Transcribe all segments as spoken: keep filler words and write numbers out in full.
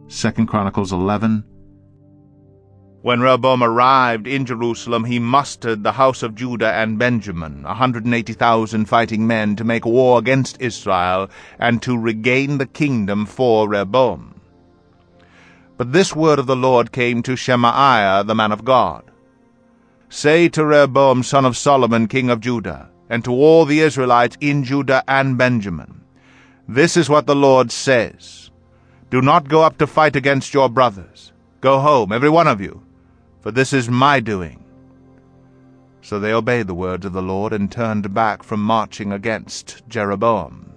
Second Chronicles eleven. When Rehoboam arrived in Jerusalem, he mustered the house of Judah and Benjamin, a hundred and eighty thousand fighting men, to make war against Israel, and to regain the kingdom for Rehoboam. But this word of the Lord came to Shemaiah the man of God. Say to Rehoboam son of Solomon king of Judah, and to all the Israelites in Judah and Benjamin, this is what the Lord says: Do not go up to fight against your brothers. Go home, every one of you, for this is my doing. So they obeyed the words of the Lord, and turned back from marching against Jeroboam.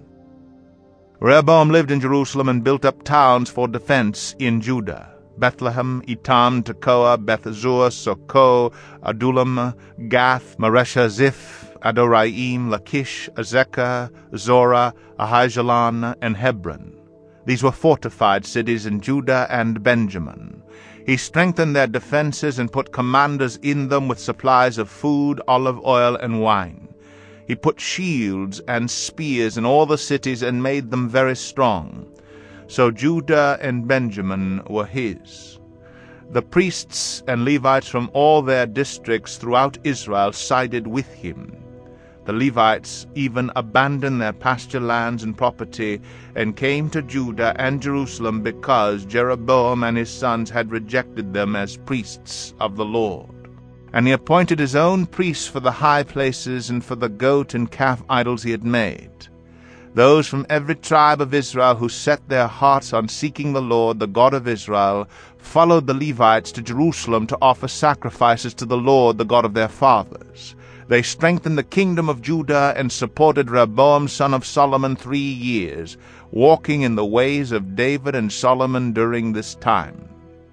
Rehoboam lived in Jerusalem, and built up towns for defense in Judah: Bethlehem, Etam, Tekoa, Bethzur, Sokoh, Adullam, Gath, Maresha, Ziph, Adoraim, Lachish, Azekah, Zorah, Ahijalon, and Hebron. These were fortified cities in Judah and Benjamin. He strengthened their defenses and put commanders in them with supplies of food, olive oil, and wine. He put shields and spears in all the cities and made them very strong. So Judah and Benjamin were his. The priests and Levites from all their districts throughout Israel sided with him. The Levites even abandoned their pasture lands and property, and came to Judah and Jerusalem, because Jeroboam and his sons had rejected them as priests of the Lord. And he appointed his own priests for the high places and for the goat and calf idols he had made. Those from every tribe of Israel who set their hearts on seeking the Lord, the God of Israel, followed the Levites to Jerusalem to offer sacrifices to the Lord, the God of their fathers. They strengthened the kingdom of Judah and supported Rehoboam son of Solomon three years, walking in the ways of David and Solomon during this time.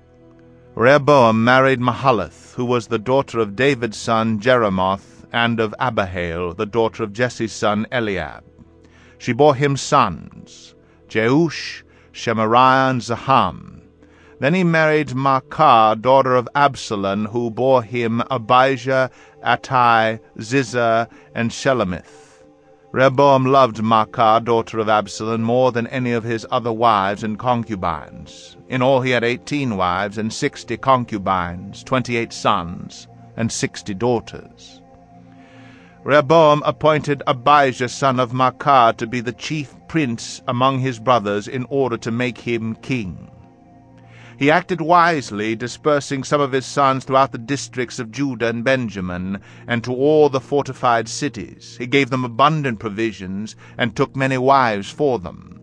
Rehoboam married Mahalath, who was the daughter of David's son Jeremoth, and of Abihail, the daughter of Jesse's son Eliab. She bore him sons, Jeush, Shemariah, and Zaham. Then he married Maacah, daughter of Absalom, who bore him Abijah, Attai, Ziza, and Shelemith. Rehoboam loved Maacah, daughter of Absalom, more than any of his other wives and concubines. In all he had eighteen wives and sixty concubines, twenty-eight sons, and sixty daughters. Rehoboam appointed Abijah son of Maacah to be the chief prince among his brothers, in order to make him king. He acted wisely, dispersing some of his sons throughout the districts of Judah and Benjamin, and to all the fortified cities. He gave them abundant provisions, and took many wives for them.